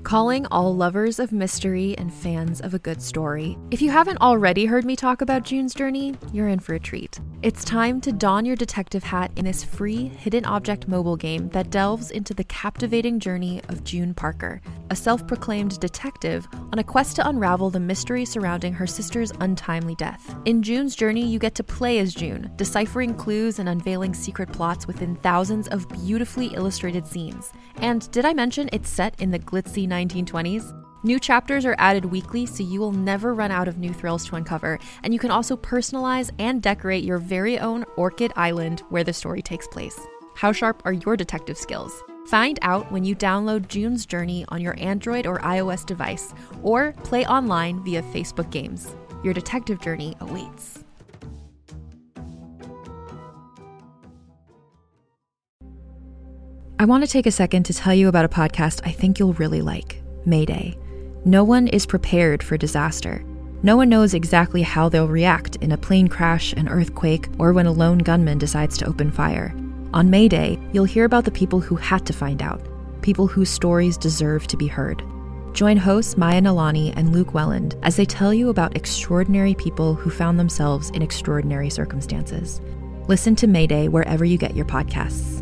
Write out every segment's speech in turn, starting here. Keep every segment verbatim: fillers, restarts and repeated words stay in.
Calling all lovers of mystery and fans of a good story. If you haven't already heard me talk about June's Journey, you're in for a treat. It's time to don your detective hat in this free hidden object mobile game that delves into the captivating journey of June Parker, a self-proclaimed detective on a quest to unravel the mystery surrounding her sister's untimely death. In June's Journey, you get to play as June, deciphering clues and unveiling secret plots within thousands of beautifully illustrated scenes. And did I mention it's set in the glitzy nineteen twenties? New chapters are added weekly, so you will never run out of new thrills to uncover, and you can also personalize and decorate your very own Orchid Island where the story takes place. How sharp are your detective skills? Find out when you download June's Journey on your Android or iOS device, or play online via Facebook Games. Your detective journey awaits. I want to take a second to tell you about a podcast I think you'll really like, Mayday. No one is prepared for disaster. No one knows exactly how they'll react in a plane crash, an earthquake, or when a lone gunman decides to open fire. On Mayday, you'll hear about the people who had to find out, people whose stories deserve to be heard. Join hosts Maya Nalani and Luke Welland as they tell you about extraordinary people who found themselves in extraordinary circumstances. Listen to Mayday wherever you get your podcasts.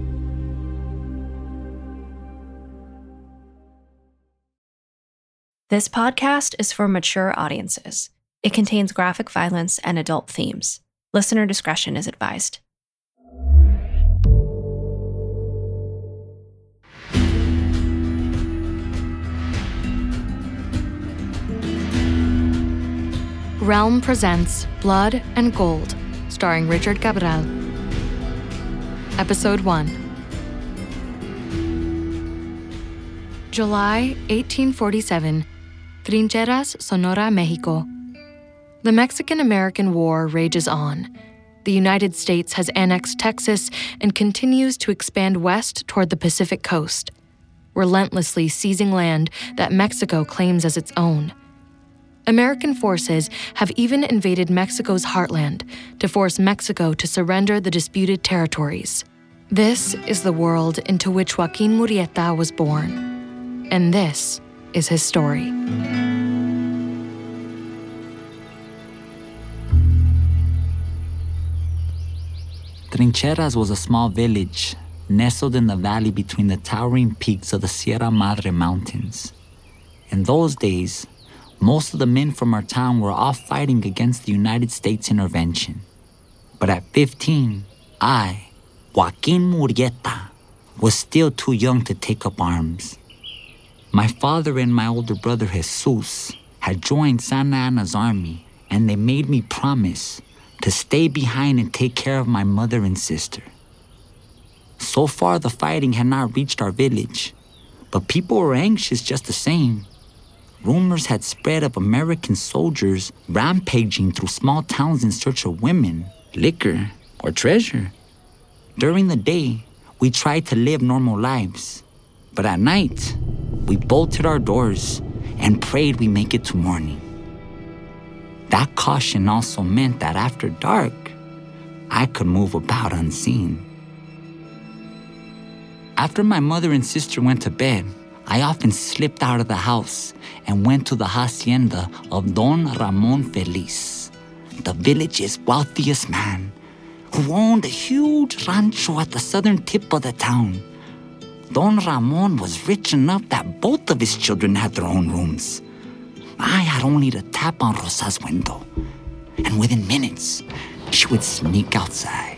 This podcast is for mature audiences. It contains graphic violence and adult themes. Listener discretion is advised. Realm presents Blood and Gold, starring Richard Cabral. Episode one. July eighteen forty-seven, Trincheras, Sonora, Mexico. The Mexican-American War rages on. The United States has annexed Texas and continues to expand west toward the Pacific coast, relentlessly seizing land that Mexico claims as its own. American forces have even invaded Mexico's heartland to force Mexico to surrender the disputed territories. This is the world into which Joaquin Murrieta was born, and this is his story. Trincheras was a small village nestled in the valley between the towering peaks of the Sierra Madre Mountains. In those days, most of the men from our town were off fighting against the United States intervention. But at fifteen, I, Joaquin Murrieta, was still too young to take up arms. My father and my older brother Jesus had joined Santa Anna's army, and they made me promise to stay behind and take care of my mother and sister. So far, the fighting had not reached our village, but people were anxious just the same. Rumors had spread of American soldiers rampaging through small towns in search of women, liquor, or treasure. During the day, we tried to live normal lives, but at night, we bolted our doors and prayed we make it to morning. That caution also meant that after dark, I could move about unseen. After my mother and sister went to bed, I often slipped out of the house and went to the hacienda of Don Ramon Feliz, the village's wealthiest man, who owned a huge rancho at the southern tip of the town. Don Ramon was rich enough that both of his children had their own rooms. I had only to tap on Rosa's window, and within minutes, she would sneak outside.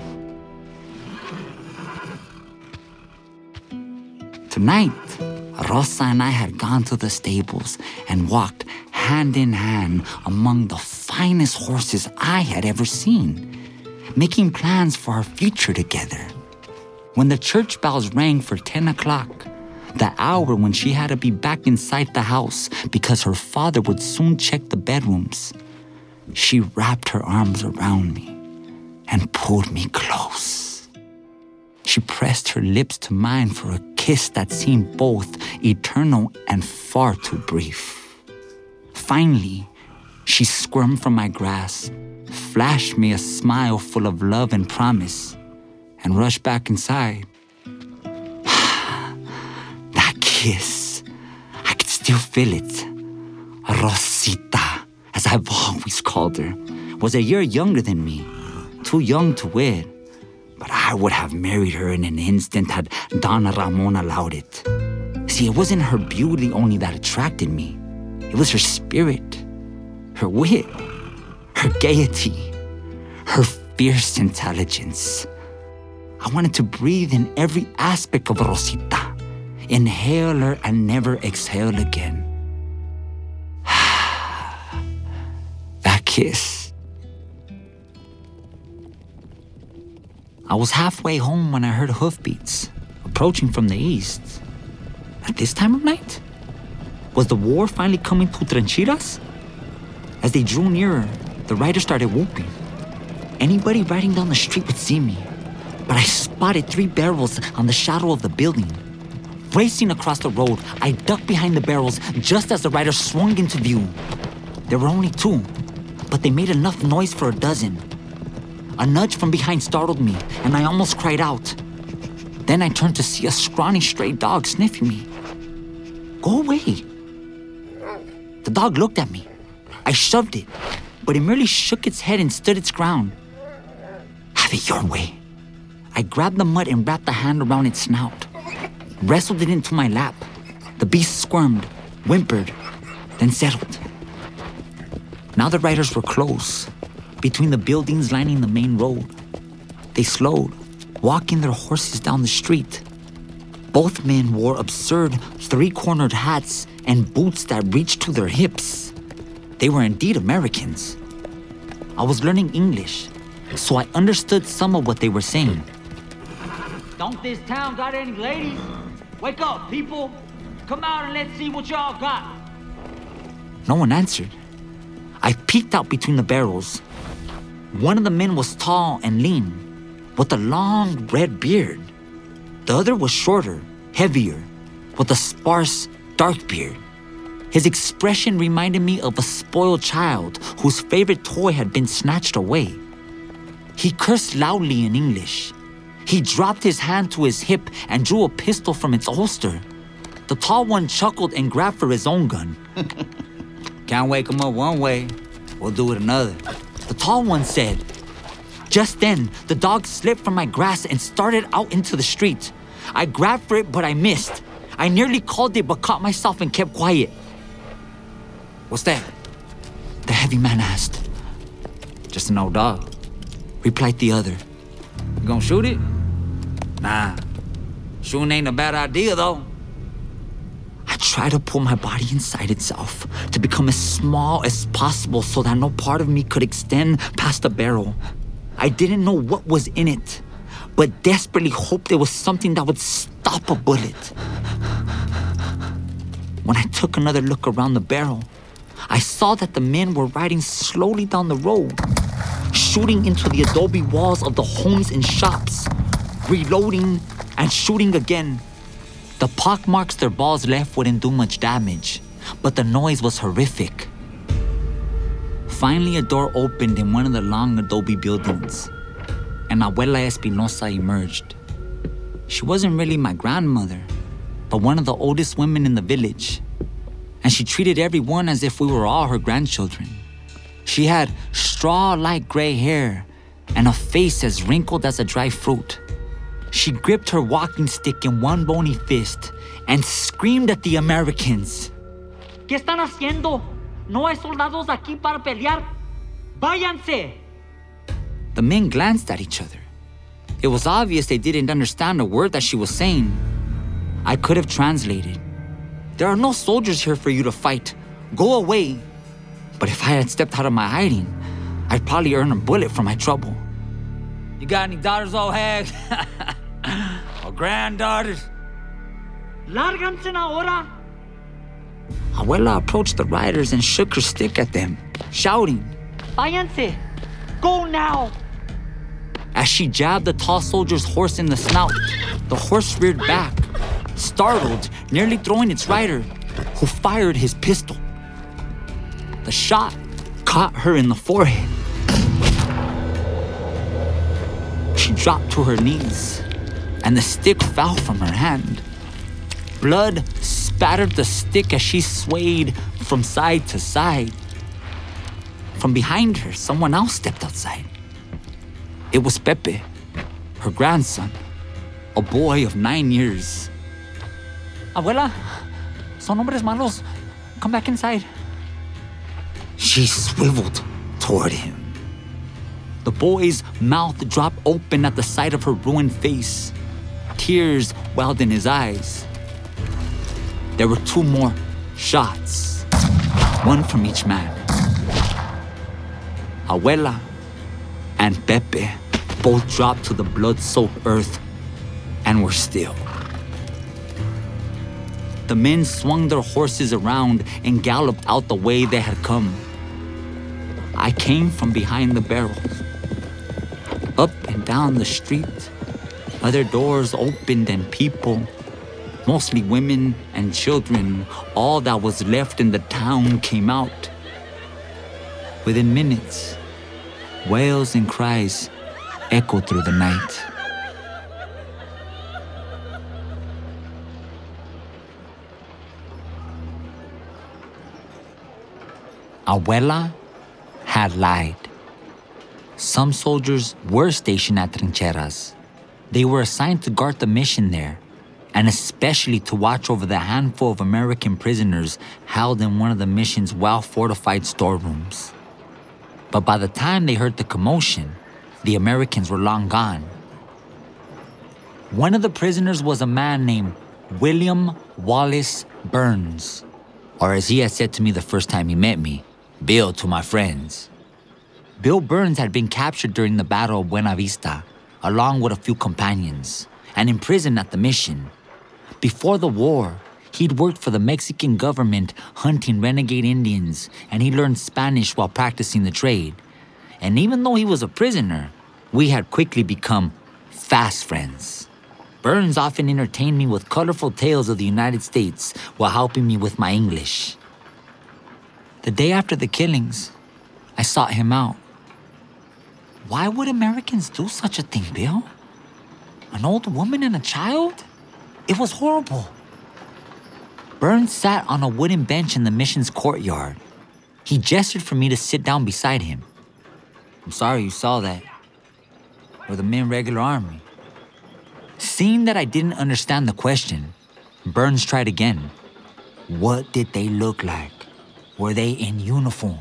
Tonight, Rosa and I had gone to the stables and walked hand in hand among the finest horses I had ever seen, making plans for our future together. When the church bells rang for ten o'clock, the hour when she had to be back inside the house because her father would soon check the bedrooms, she wrapped her arms around me and pulled me close. She pressed her lips to mine for a kiss that seemed both eternal and far too brief. Finally, she squirmed from my grasp, flashed me a smile full of love and promise, and rushed back inside. That kiss, still feel it. Rosita, as I've always called her, was a year younger than me, too young to wed. But I would have married her in an instant had Donna Ramon allowed it. See, it wasn't her beauty only that attracted me. It was her spirit, her wit, her gaiety, her fierce intelligence. I wanted to breathe in every aspect of Rosita, inhale her and never exhale again. That kiss. I was halfway home when I heard hoofbeats approaching from the east. At this time of night? Was the war finally coming to Trincheras? As they drew nearer, the riders started whooping. Anybody riding down the street would see me, but I spotted three barrels on the shadow of the building. Racing across the road, I ducked behind the barrels just as the riders swung into view. There were only two, but they made enough noise for a dozen. A nudge from behind startled me, and I almost cried out. Then I turned to see a scrawny stray dog sniffing me. Go away. The dog looked at me. I shoved it, but it merely shook its head and stood its ground. Have it your way. I grabbed the mud and wrapped a hand around its snout, wrestled it into my lap. The beast squirmed, whimpered, then settled. Now the riders were close, between the buildings lining the main road. They slowed, walking their horses down the street. Both men wore absurd three-cornered hats and boots that reached to their hips. They were indeed Americans. I was learning English, so I understood some of what they were saying. Don't this town got any ladies? Wake up, people! Come out and let's see what y'all got. No one answered. I peeked out between the barrels. One of the men was tall and lean, with a long red beard. The other was shorter, heavier, with a sparse, dark beard. His expression reminded me of a spoiled child whose favorite toy had been snatched away. He cursed loudly in English. He dropped his hand to his hip and drew a pistol from its holster. The tall one chuckled and grabbed for his own gun. Can't wake him up one way, we'll do it another, the tall one said. Just then, the dog slipped from my grasp and started out into the street. I grabbed for it, but I missed. I nearly called it, but caught myself and kept quiet. What's that? The heavy man asked. Just an old dog, replied the other. You gonna shoot it? Nah, shooting ain't a bad idea, though. I tried to pull my body inside itself to become as small as possible so that no part of me could extend past the barrel. I didn't know what was in it, but desperately hoped there was something that would stop a bullet. When I took another look around the barrel, I saw that the men were riding slowly down the road, shooting into the adobe walls of the homes and shops, reloading and shooting again. The pockmarks their balls left wouldn't do much damage, but the noise was horrific. Finally, a door opened in one of the long adobe buildings, and Abuela Espinosa emerged. She wasn't really my grandmother, but one of the oldest women in the village, and she treated everyone as if we were all her grandchildren. She had straw-like gray hair and a face as wrinkled as a dry fruit. She gripped her walking stick in one bony fist and screamed at the Americans. ¿Qué están haciendo? No hay soldados aquí para pelear. Váyanse! The men glanced at each other. It was obvious they didn't understand a word that she was saying. I could have translated. There are no soldiers here for you to fight. Go away. But if I had stepped out of my hiding, I'd probably earn a bullet for my trouble. You got any daughters, old hag? Or granddaughters? Lárganse ahora! Abuela approached the riders and shook her stick at them, shouting, Váyanse! Go now! As she jabbed the tall soldier's horse in the snout, the horse reared back, startled, nearly throwing its rider, who fired his pistol. The shot caught her in the forehead. She dropped to her knees, and the stick fell from her hand. Blood spattered the stick as she swayed from side to side. From behind her, someone else stepped outside. It was Pepe, her grandson, a boy of nine years. Abuela, son hombres malos. Come back inside. She swiveled toward him. The boy's mouth dropped open at the sight of her ruined face. Tears welled in his eyes. There were two more shots, one from each man. Abuela and Pepe both dropped to the blood-soaked earth and were still. The men swung their horses around and galloped out the way they had come. I came from behind the barrels. Up and down the street, other doors opened and people, mostly women and children, all that was left in the town, came out. Within minutes, wails and cries echoed through the night. Abuela had lied. Some soldiers were stationed at Trincheras. They were assigned to guard the mission there, and especially to watch over the handful of American prisoners held in one of the mission's well-fortified storerooms. But by the time they heard the commotion, the Americans were long gone. One of the prisoners was a man named William Wallace Burns, or as he had said to me the first time he met me, Bill to my friends. Bill Burns had been captured during the Battle of Buena Vista, along with a few companions, and imprisoned at the mission. Before the war, he'd worked for the Mexican government hunting renegade Indians, and he learned Spanish while practicing the trade. And even though he was a prisoner, we had quickly become fast friends. Burns often entertained me with colorful tales of the United States while helping me with my English. The day after the killings, I sought him out. Why would Americans do such a thing, Bill? An old woman and a child? It was horrible. Burns sat on a wooden bench in the mission's courtyard. He gestured for me to sit down beside him. I'm sorry you saw that. We're the men regular army. Seeing that I didn't understand the question, Burns tried again. What did they look like? Were they in uniform?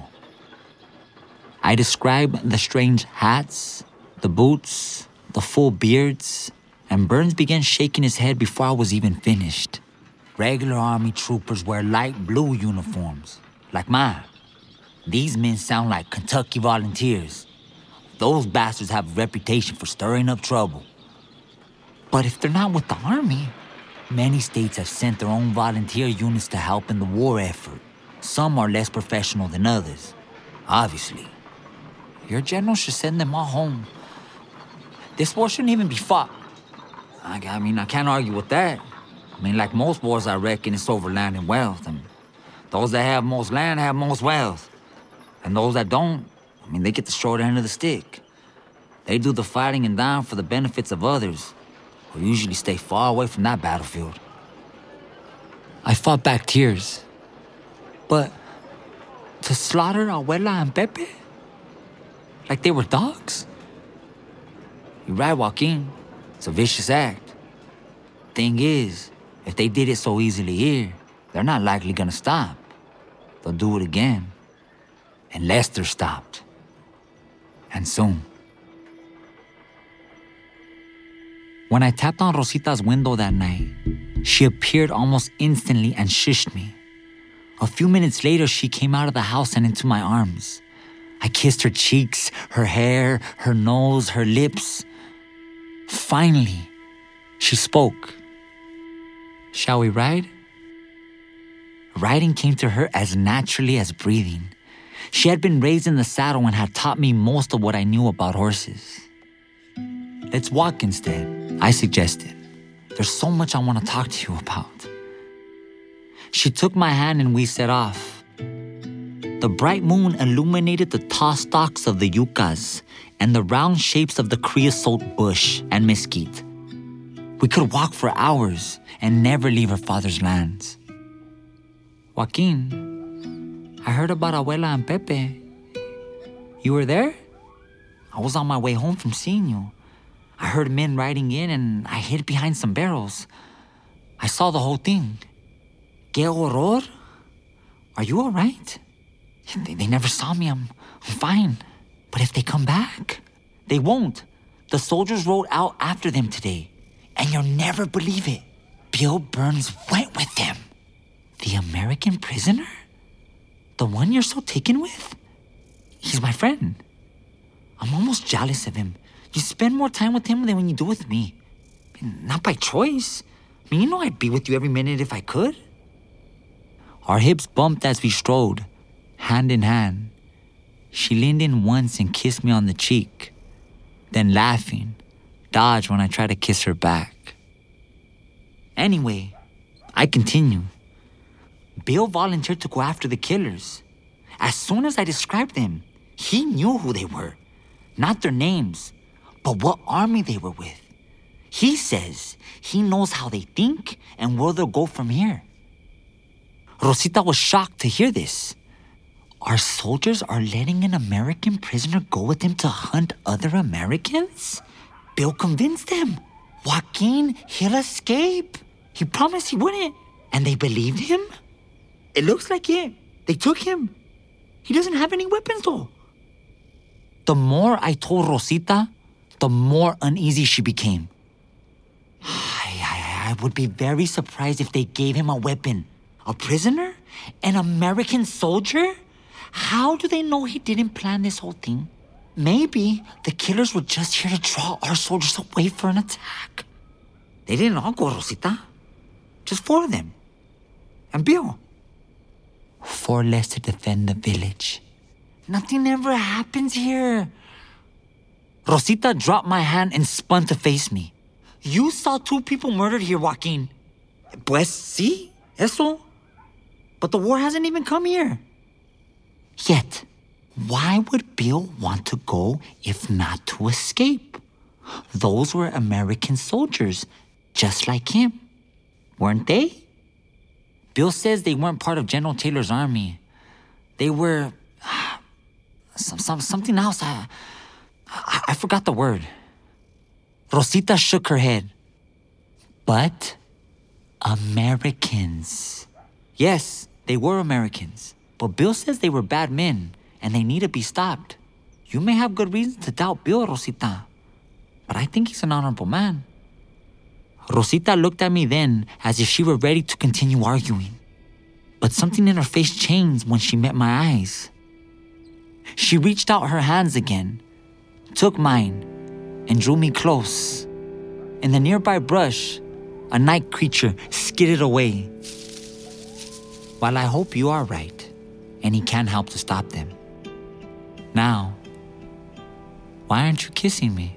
I described the strange hats, the boots, the full beards, and Burns began shaking his head before I was even finished. Regular army troopers wear light blue uniforms, like mine. These men sound like Kentucky volunteers. Those bastards have a reputation for stirring up trouble. But if they're not with the army, many states have sent their own volunteer units to help in the war effort. Some are less professional than others, obviously. Your general should send them all home. This war shouldn't even be fought. I, I mean, I can't argue with that. I mean, like most wars, I reckon it's over land and wealth. I mean, those that have most land have most wealth. And those that don't, I mean, they get the short end of the stick. They do the fighting and dying for the benefits of others, who usually stay far away from that battlefield. I fought back tears. But to slaughter Abuela and Pepe? Like they were dogs? You're right, Joaquin. It's a vicious act. Thing is, if they did it so easily here, they're not likely gonna stop. They'll do it again. Unless they're stopped. And soon. When I tapped on Rosita's window that night, she appeared almost instantly and shushed me. A few minutes later, she came out of the house and into my arms. I kissed her cheeks, her hair, her nose, her lips. Finally, she spoke. Shall we ride? Riding came to her as naturally as breathing. She had been raised in the saddle and had taught me most of what I knew about horses. Let's walk instead, I suggested. There's so much I want to talk to you about. She took my hand and we set off. The bright moon illuminated the tall stalks of the yuccas and the round shapes of the creosote bush and mesquite. We could walk for hours and never leave her father's lands. Joaquin, I heard about Abuela and Pepe. You were there? I was on my way home from seeing you. I heard men riding in and I hid behind some barrels. I saw the whole thing. ¿Qué horror? Are you all right? They, they never saw me. I'm, I'm fine. But if they come back, they won't. The soldiers rode out after them today. And you'll never believe it. Bill Burns went with them. The American prisoner? The one you're so taken with? He's my friend. I'm almost jealous of him. You spend more time with him than when you do with me. Not by choice. I mean, you know I'd be with you every minute if I could. Our hips bumped as we strode, hand in hand. She leaned in once and kissed me on the cheek. Then laughing, dodged when I tried to kiss her back. Anyway, I continued. Bill volunteered to go after the killers. As soon as I described them, he knew who they were. Not their names, but what army they were with. He says he knows how they think and where they'll go from here. Rosita was shocked to hear this. Our soldiers are letting an American prisoner go with them to hunt other Americans? Bill convinced them. Joaquin, he'll escape. He promised he wouldn't. And they believed him? It looks like it. They took him. He doesn't have any weapons, though. The more I told Rosita, the more uneasy she became. I, I, I would be very surprised if they gave him a weapon. A prisoner? An American soldier? How do they know he didn't plan this whole thing? Maybe the killers were just here to draw our soldiers away for an attack. They didn't all go, Rosita. Just four of them. And Bill. Four less to defend the village. Nothing ever happens here. Rosita dropped my hand and spun to face me. You saw two people murdered here, Joaquin. Pues sí, eso. But the war hasn't even come here. Yet, why would Bill want to go if not to escape? Those were American soldiers, just like him. Weren't they? Bill says they weren't part of General Taylor's army. They were... Uh, some, some, something else. I, I, I forgot the word. Rosita shook her head. But Americans. Yes, they were Americans. But Bill says they were bad men, and they need to be stopped. You may have good reasons to doubt Bill, Rosita. But I think he's an honorable man. Rosita looked at me then as if she were ready to continue arguing. But something in her face changed when she met my eyes. She reached out her hands again, took mine, and drew me close. In the nearby brush, a night creature skidded away. While I hope you are right, and he can't help to stop them. Now, why aren't you kissing me?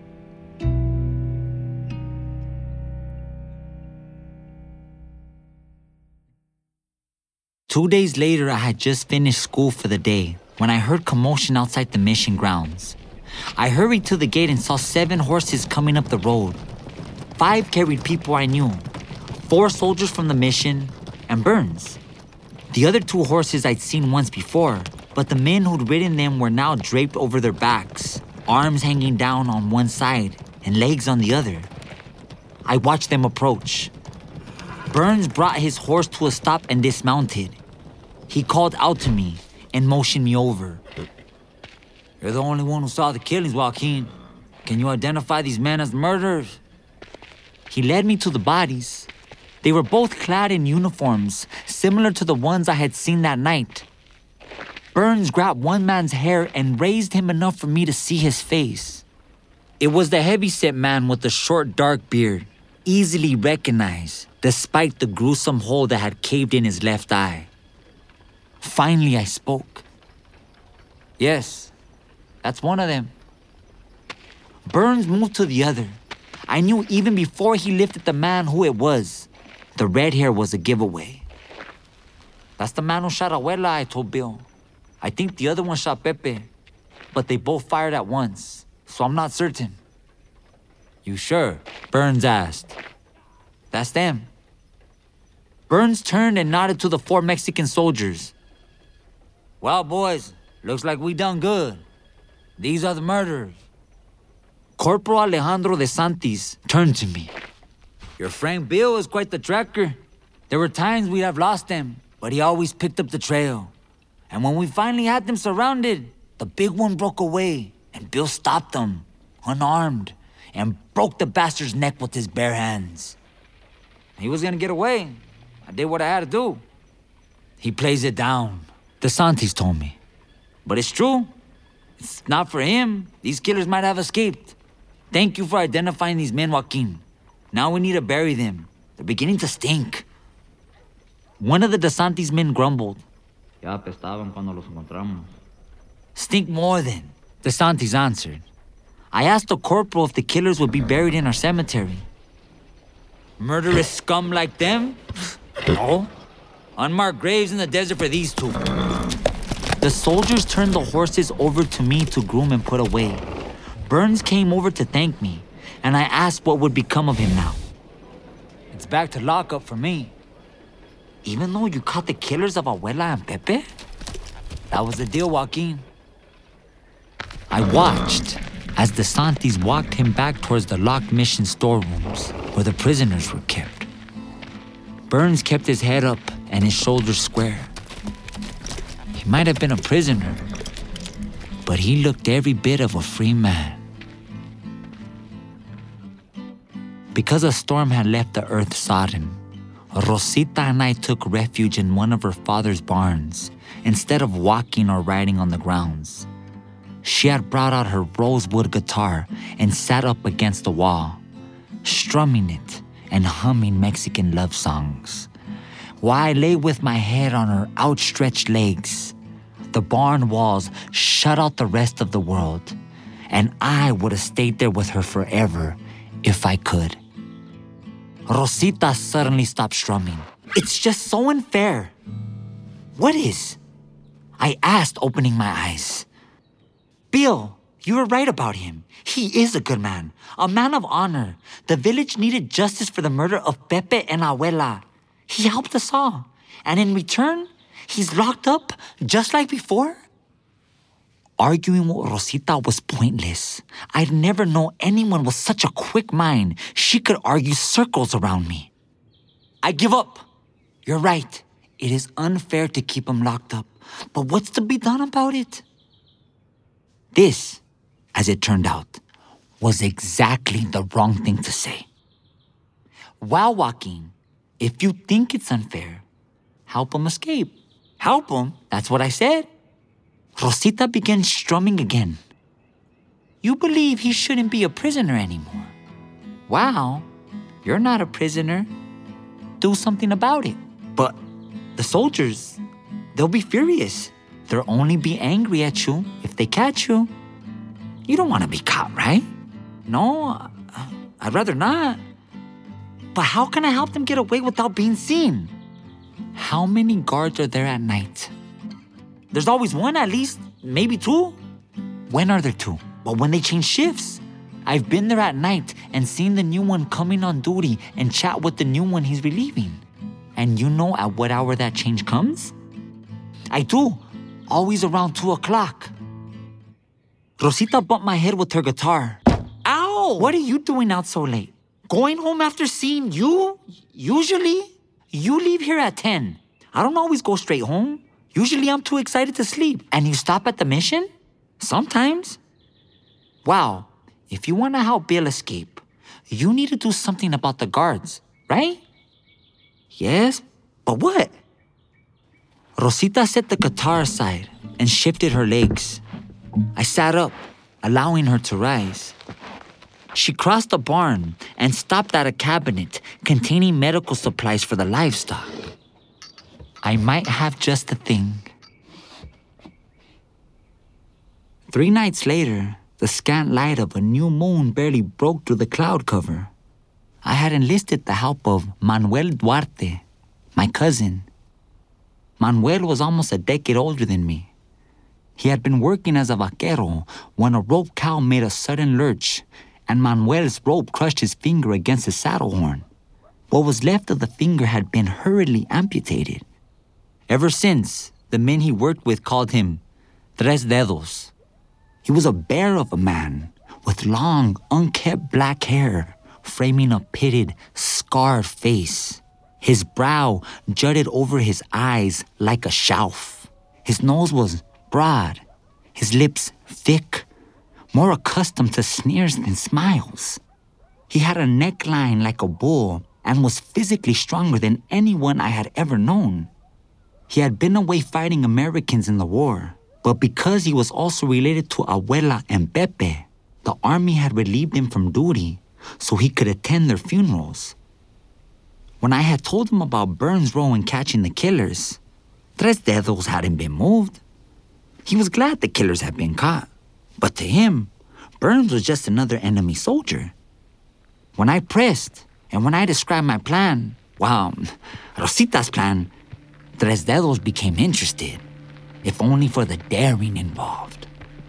Two days later, I had just finished school for the day when I heard commotion outside the mission grounds. I hurried to the gate and saw seven horses coming up the road. Five carried people I knew, four soldiers from the mission, and Burns. The other two horses I'd seen once before, but the men who'd ridden them were now draped over their backs, arms hanging down on one side and legs on the other. I watched them approach. Burns brought his horse to a stop and dismounted. He called out to me and motioned me over. You're the only one who saw the killings, Joaquin. Can you identify these men as murderers? He led me to the bodies. They were both clad in uniforms, similar to the ones I had seen that night. Burns grabbed one man's hair and raised him enough for me to see his face. It was the heavyset man with the short, dark beard, easily recognized, despite the gruesome hole that had caved in his left eye. Finally, I spoke. Yes, that's one of them. Burns moved to the other. I knew even before he lifted the man who it was. The red hair was a giveaway. That's the man who shot Abuela, I told Bill. I think the other one shot Pepe, but they both fired at once, so I'm not certain. You sure? Burns asked. That's them. Burns turned and nodded to the four Mexican soldiers. Well, boys, looks like we done good. These are the murderers. Corporal Alejandro de Santis turned to me. Your friend Bill is quite the tracker. There were times we'd have lost him, but he always picked up the trail. And when we finally had them surrounded, the big one broke away, and Bill stopped them, unarmed, and broke the bastard's neck with his bare hands. He was gonna get away. I did what I had to do. He plays it down, DeSantis told me. But it's true. It's not for him. These killers might have escaped. Thank you for identifying these men, Joaquin. Now we need to bury them. They're beginning to stink. One of the DeSantis men grumbled. Ya apestaban cuando los encontramos. Stink more than, DeSantis answered. I asked the corporal if the killers would be buried in our cemetery. Murderous scum like them? No. Unmarked graves in the desert for these two. The soldiers turned the horses over to me to groom and put away. Burns came over to thank me, and I asked what would become of him now. It's back to lockup for me. Even though you caught the killers of Abuela and Pepe? That was the deal, Joaquin. I watched as DeSantis walked him back towards the locked mission storerooms where the prisoners were kept. Burns kept his head up and his shoulders square. He might have been a prisoner, but he looked every bit of a free man. Because a storm had left the earth sodden, Rosita and I took refuge in one of her father's barns instead of walking or riding on the grounds. She had brought out her rosewood guitar and sat up against the wall, strumming it and humming Mexican love songs. While I lay with my head on her outstretched legs, the barn walls shut out the rest of the world, and I would have stayed there with her forever if I could. Rosita suddenly stopped strumming. It's just so unfair. What is? I asked, opening my eyes. Bill, you were right about him. He is a good man, a man of honor. The village needed justice for the murder of Pepe and Abuela. He helped us all. And in return, he's locked up just like before? Arguing with Rosita was pointless. I'd never known anyone with such a quick mind. She could argue circles around me. I give up. You're right. It is unfair to keep him locked up. But what's to be done about it? This, as it turned out, was exactly the wrong thing to say. Well, Joaquin, if you think it's unfair, help him escape. Help him? That's what I said. Rosita began strumming again. You believe he shouldn't be a prisoner anymore. Wow, you're not a prisoner. Do something about it. But the soldiers, they'll be furious. They'll only be angry at you if they catch you. You don't want to be caught, right? No, I'd rather not. But how can I help them get away without being seen? How many guards are there at night? There's always one at least, maybe two. When are there two? Well, when they change shifts. I've been there at night and seen the new one coming on duty and chat with the new one he's relieving. And you know at what hour that change comes? I do. Always around two o'clock. Rosita bumped my head with her guitar. Ow! What are you doing out so late? Going home after seeing you? Usually, you leave here at ten. I don't always go straight home. Usually I'm too excited to sleep. And you stop at the mission? Sometimes. Wow, if you want to help Bill escape, you need to do something about the guards, right? Yes, but what? Rosita set the guitar aside and shifted her legs. I sat up, allowing her to rise. She crossed the barn and stopped at a cabinet containing medical supplies for the livestock. I might have just the thing. Three nights later, the scant light of a new moon barely broke through the cloud cover. I had enlisted the help of Manuel Duarte, my cousin. Manuel was almost a decade older than me. He had been working as a vaquero when a rope cow made a sudden lurch, and Manuel's rope crushed his finger against his saddle horn. What was left of the finger had been hurriedly amputated. Ever since, the men he worked with called him Tres Dedos. He was a bear of a man with long, unkempt black hair framing a pitted, scarred face. His brow jutted over his eyes like a shelf. His nose was broad, his lips thick, more accustomed to sneers than smiles. He had a neckline like a bull and was physically stronger than anyone I had ever known. He had been away fighting Americans in the war, but because he was also related to Abuela and Pepe, the army had relieved him from duty so he could attend their funerals. When I had told him about Burns Row and catching the killers, Tres Dedos hadn't been moved. He was glad the killers had been caught, but to him, Burns was just another enemy soldier. When I pressed, and when I described my plan, well, Rosita's plan, Tres Dedos became interested, if only for the daring involved.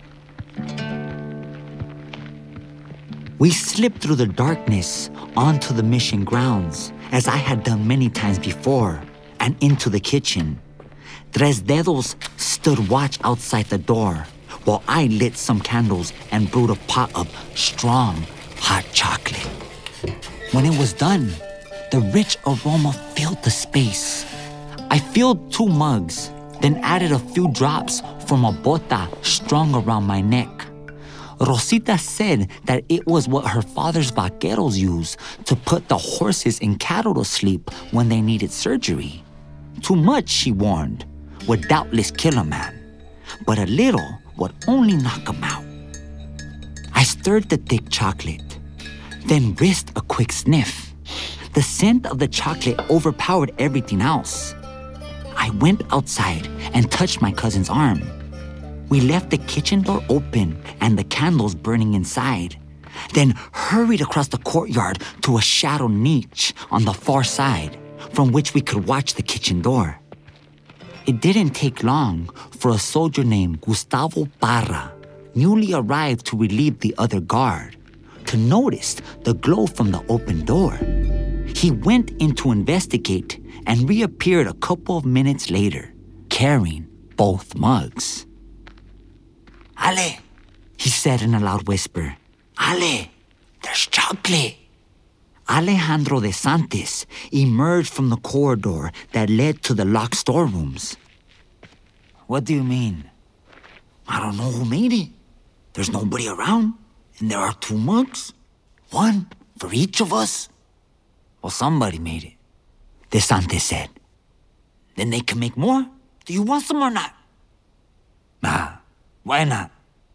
We slipped through the darkness onto the mission grounds, as I had done many times before, and into the kitchen. Tres Dedos stood watch outside the door, while I lit some candles and brewed a pot of strong, hot chocolate. When it was done, the rich aroma filled the space. I filled two mugs, then added a few drops from a bota strung around my neck. Rosita said that it was what her father's vaqueros used to put the horses and cattle to sleep when they needed surgery. Too much, she warned, would doubtless kill a man, but a little would only knock him out. I stirred the thick chocolate, then risked a quick sniff. The scent of the chocolate overpowered everything else. I went outside and touched my cousin's arm. We left the kitchen door open and the candles burning inside, then hurried across the courtyard to a shadow niche on the far side, from which we could watch the kitchen door. It didn't take long for a soldier named Gustavo Parra, newly arrived to relieve the other guard, to notice the glow from the open door. He went in to investigate and reappeared a couple of minutes later, carrying both mugs. Ale, he said in a loud whisper. Ale, there's chocolate. Alejandro de Santis emerged from the corridor that led to the locked storerooms. What do you mean? I don't know who made it. There's nobody around, and there are two mugs. One for each of us. Well, somebody made it, De Santis said. Then they can make more. Do you want some or not? Nah, why not?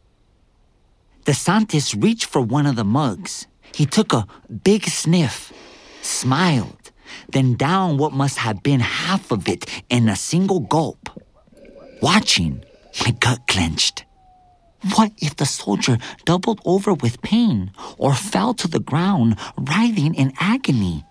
De Santis reached for one of the mugs. He took a big sniff, smiled, then downed what must have been half of it in a single gulp. Watching, my gut clenched. What if the soldier doubled over with pain or fell to the ground, writhing in agony?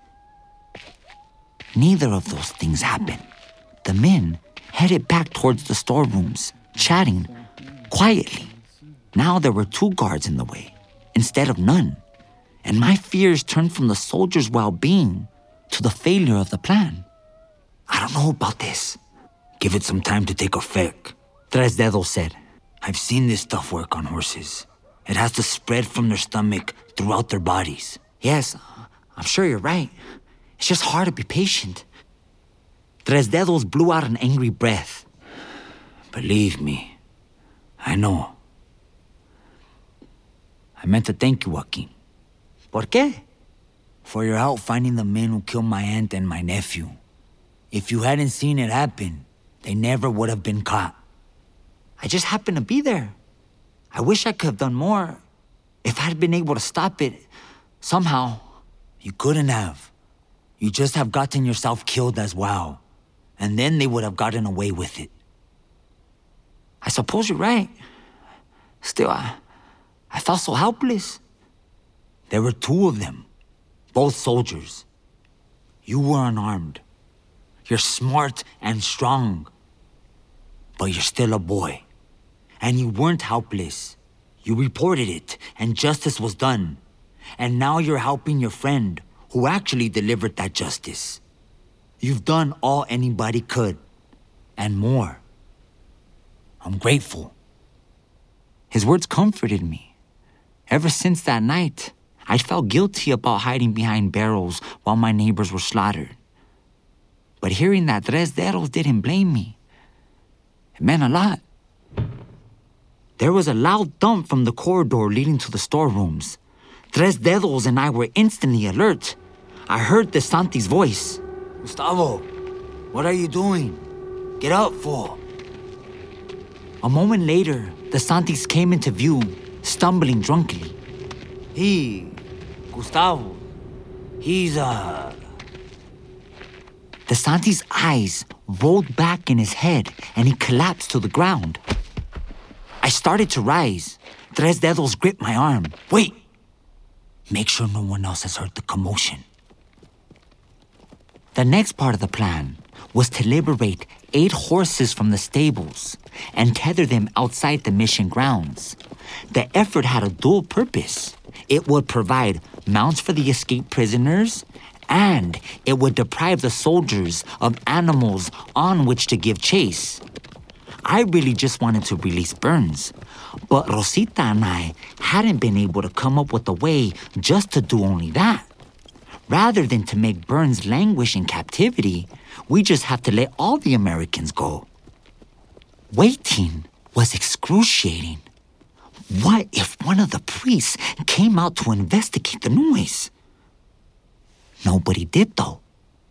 Neither of those things happened. The men headed back towards the storerooms, chatting quietly. Now there were two guards in the way, instead of none. And my fears turned from the soldiers' well-being to the failure of the plan. I don't know about this. Give it some time to take effect, Tres Dedos said. I've seen this stuff work on horses. It has to spread from their stomach throughout their bodies. Yes, I'm sure you're right. It's just hard to be patient. Tres Dedos blew out an angry breath. Believe me, I know. I meant to thank you, Joaquin. ¿Por qué? For your help finding the men who killed my aunt and my nephew. If you hadn't seen it happen, they never would have been caught. I just happened to be there. I wish I could have done more. If I had been able to stop it, somehow. You couldn't have. You just have gotten yourself killed as well. And then they would have gotten away with it. I suppose you're right. Still, I, I felt so helpless. There were two of them, both soldiers. You were unarmed. You're smart and strong. But you're still a boy. And you weren't helpless. You reported it, and justice was done. And now you're helping your friend, who actually delivered that justice. You've done all anybody could, and more. I'm grateful. His words comforted me. Ever since that night, I felt guilty about hiding behind barrels while my neighbors were slaughtered. But hearing that Tres Dedos didn't blame me, it meant a lot. There was a loud thump from the corridor leading to the storerooms. Tres Dedos and I were instantly alert. I heard DeSanti's voice. Gustavo, what are you doing? Get up, fool. A moment later, DeSantis came into view, stumbling drunkenly. He, Gustavo, he's, uh... DeSantis' eyes rolled back in his head and he collapsed to the ground. I started to rise. Tres Dedos gripped my arm. Wait! Make sure no one else has heard the commotion. The next part of the plan was to liberate eight horses from the stables and tether them outside the mission grounds. The effort had a dual purpose. It would provide mounts for the escaped prisoners, and it would deprive the soldiers of animals on which to give chase. I really just wanted to release Burns, but Rosita and I hadn't been able to come up with a way just to do only that. Rather than to make Burns languish in captivity, we just have to let all the Americans go. Waiting was excruciating. What if one of the priests came out to investigate the noise? Nobody did, though.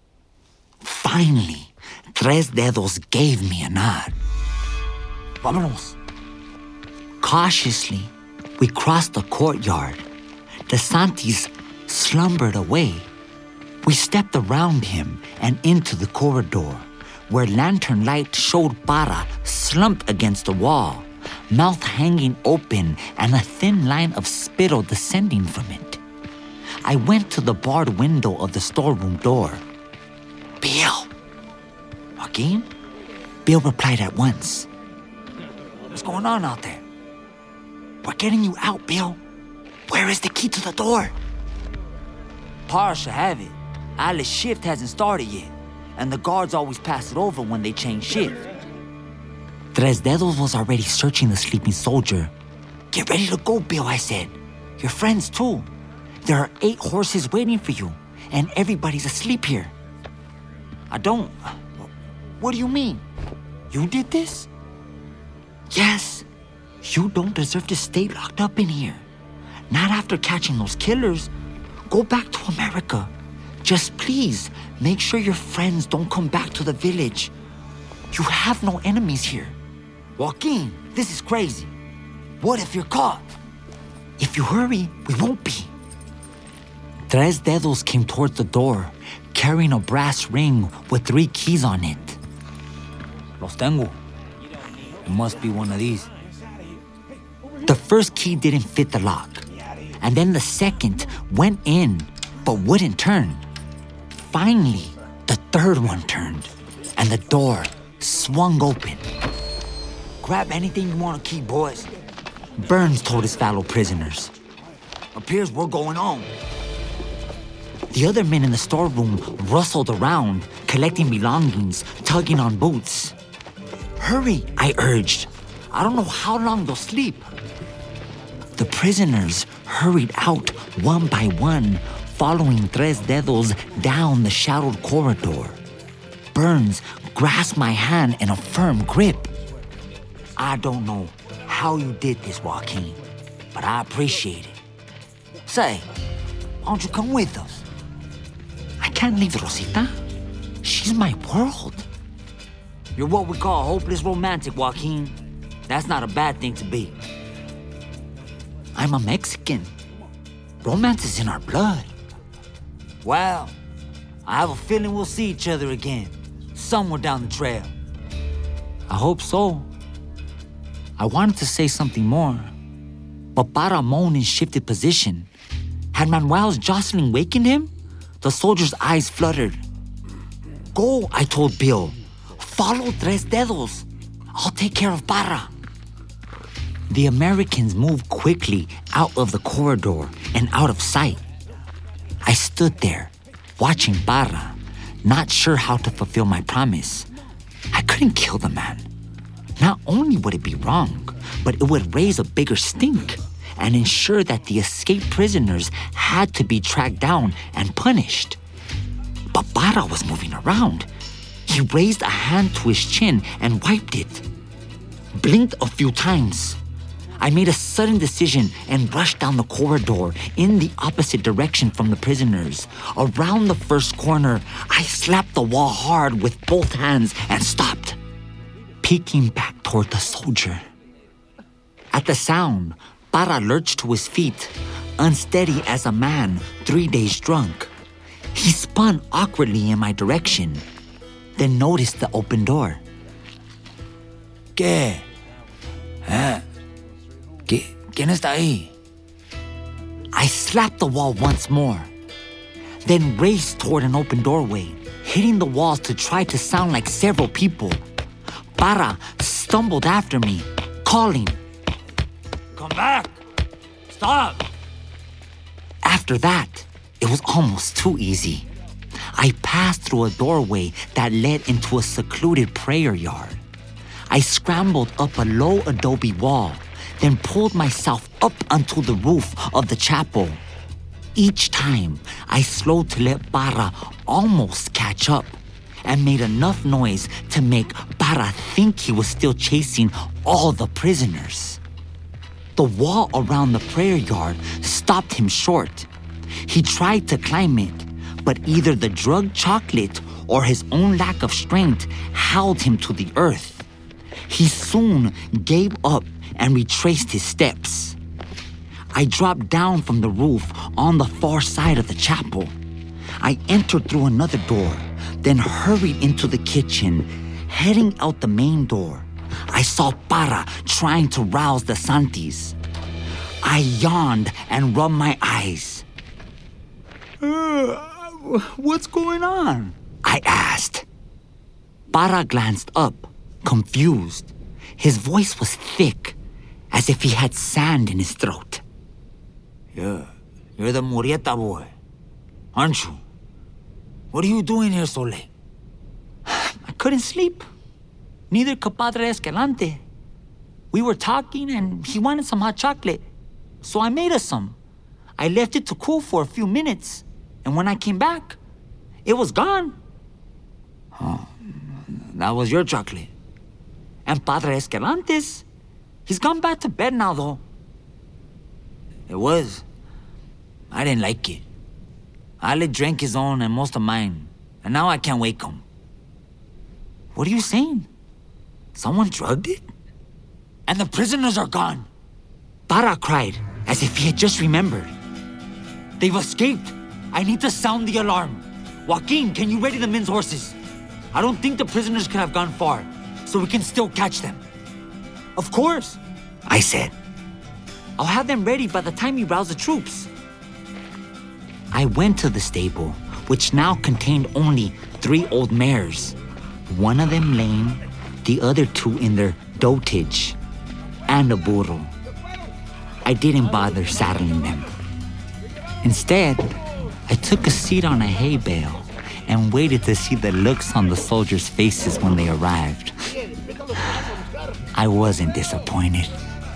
Finally, Tres Dedos gave me a nod. Vámonos. Cautiously, we crossed the courtyard. DeSantis slumbered away. We stepped around him and into the corridor, where lantern light showed Para slumped against the wall, mouth hanging open and a thin line of spittle descending from it. I went to the barred window of the storeroom door. Bill! Joaquin? Bill replied at once. What's going on out there? We're getting you out, Bill. Where is the key to the door? Par should have it. Alice's shift hasn't started yet, and the guards always pass it over when they change shift. Tres Dedos was already searching the sleeping soldier. Get ready to go, Bill, I said. Your friends, too. There are eight horses waiting for you, and everybody's asleep here. I don't... What do you mean? You did this? Yes. You don't deserve to stay locked up in here. Not after catching those killers. Go back to America. Just please, make sure your friends don't come back to the village. You have no enemies here. Joaquin, this is crazy. What if you're caught? If you hurry, we won't be. Tres Dedos came towards the door, carrying a brass ring with three keys on it. Los tengo. It must be one of these. The first key didn't fit the lock, and then the second went in, but wouldn't turn. Finally, the third one turned, and the door swung open. Grab anything you want to keep, boys. Burns told his fellow prisoners. Appears we're going home. The other men in the storeroom rustled around, collecting belongings, tugging on boots. Hurry, I urged. I don't know how long they'll sleep. The prisoners hurried out one by one, following Tres Dedos down the shadowed corridor. Burns grasped my hand in a firm grip. I don't know how you did this, Joaquin, but I appreciate it. Say, why don't you come with us? I can't leave Rosita. She's my world. You're what we call a hopeless romantic, Joaquin. That's not a bad thing to be. I'm a Mexican. Romance is in our blood. Well, I have a feeling we'll see each other again, somewhere down the trail. I hope so. I wanted to say something more, but Para moaned and shifted position. Had Manuel's jostling wakened him? The soldier's eyes fluttered. Go, I told Bill. Follow Tres Dedos. I'll take care of Para. The Americans moved quickly out of the corridor and out of sight. I stood there, watching Parra, not sure how to fulfill my promise. I couldn't kill the man. Not only would it be wrong, but it would raise a bigger stink and ensure that the escaped prisoners had to be tracked down and punished. But Parra was moving around. He raised a hand to his chin and wiped it. Blinked a few times. I made a sudden decision and rushed down the corridor in the opposite direction from the prisoners. Around the first corner, I slapped the wall hard with both hands and stopped, peeking back toward the soldier. At the sound, Parra lurched to his feet, unsteady as a man three days drunk. He spun awkwardly in my direction, then noticed the open door. ¿Qué? ¿Eh? ¿Qui- ¿Quién está ahí? I slapped the wall once more, then raced toward an open doorway, hitting the walls to try to sound like several people. Parra stumbled after me, calling. Come back! Stop! After that, it was almost too easy. I passed through a doorway that led into a secluded prayer yard. I scrambled up a low adobe wall, then pulled myself up onto the roof of the chapel. Each time, I slowed to let Parra almost catch up and made enough noise to make Parra think he was still chasing all the prisoners. The wall around the prayer yard stopped him short. He tried to climb it, but either the drugged chocolate or his own lack of strength held him to the earth. He soon gave up and retraced his steps. I dropped down from the roof on the far side of the chapel. I entered through another door, then hurried into the kitchen, heading out the main door. I saw Parra trying to rouse the Santis. I yawned and rubbed my eyes. Uh, what's going on? I asked. Parra glanced up, confused. His voice was thick, as if he had sand in his throat. Yeah, you're the Murieta boy, aren't you? What are you doing here so late? I couldn't sleep. Neither could Padre Escalante. We were talking and he wanted some hot chocolate, so I made us some. I left it to cool for a few minutes, and when I came back, it was gone. Oh, that was your chocolate. And Padre Escalante's, he's gone back to bed now, though. It was. I didn't like it. Ale drank his own and most of mine, and now I can't wake him. What are you saying? Someone drugged it? And the prisoners are gone. Parra cried, as if he had just remembered. They've escaped. I need to sound the alarm. Joaquin, can you ready the men's horses? I don't think the prisoners could have gone far, so we can still catch them. Of course, I said. I'll have them ready by the time you rouse the troops. I went to the stable, which now contained only three old mares, one of them lame, the other two in their dotage, and a burro. I didn't bother saddling them. Instead, I took a seat on a hay bale and waited to see the looks on the soldiers' faces when they arrived. I wasn't disappointed.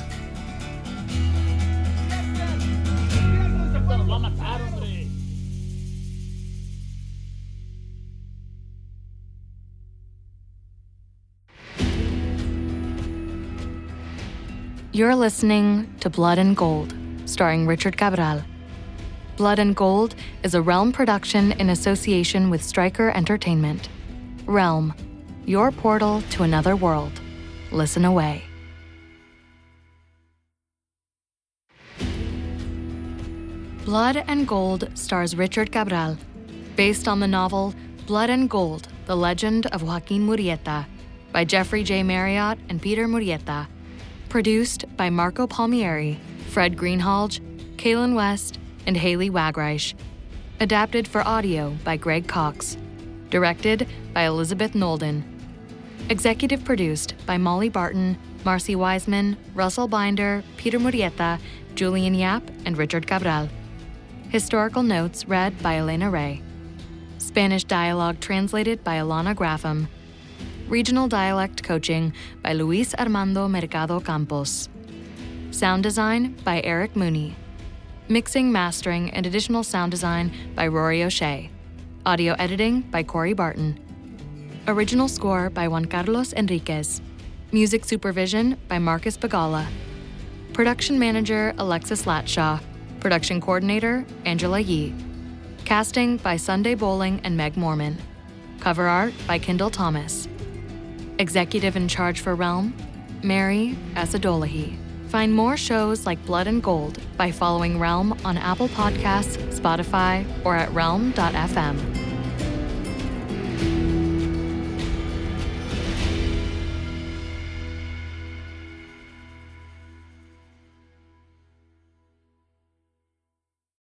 You're listening to Blood and Gold, starring Richard Cabral. Blood and Gold is a Realm production in association with Stryker Entertainment. Realm, your portal to another world. Listen away. Blood and Gold stars Richard Cabral, based on the novel Blood and Gold, The Legend of Joaquin Murieta by Jeffrey J. Marriott and Peter Murieta. Produced by Marco Palmieri, Fred Greenhalgh, Kaylin West, and Haley Wagreich. Adapted for audio by Greg Cox. Directed by Elizabeth Nolden. Executive produced by Molly Barton, Marcy Wiseman, Russell Binder, Peter Murieta, Julian Yap, and Richard Cabral. Historical notes read by Elena Ray. Spanish dialogue translated by Alana Graffam. Regional dialect coaching by Luis Armando Mercado Campos. Sound design by Eric Mooney. Mixing, mastering, and additional sound design by Rory O'Shea. Audio editing by Corey Barton. Original score by Juan Carlos Enriquez. Music supervision by Marcus Bagala. Production manager Alexis Latshaw. Production coordinator Angela Yee. Casting by Sunday Bowling and Meg Morman. Cover art by Kendall Thomas. Executive in charge for Realm, Mary Asadolahi. Find more shows like Blood and Gold by following Realm on Apple Podcasts, Spotify, or at realm dot f m.